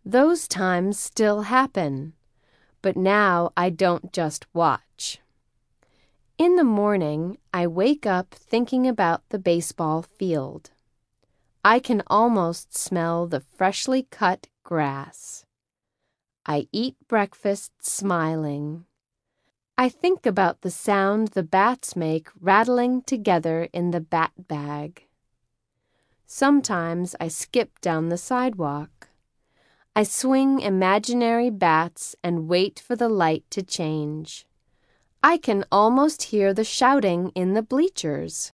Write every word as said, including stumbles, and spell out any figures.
Those times still happen, but now I don't just watch. In the morning, I wake up thinking about the baseball field. I can almost smell the freshly cut grass. I eat breakfast smiling. I think about the sound the bats make rattling together in the bat bag. Sometimes I skip down the sidewalk. I swing imaginary bats and wait for the light to change. I can almost hear the shouting in the bleachers.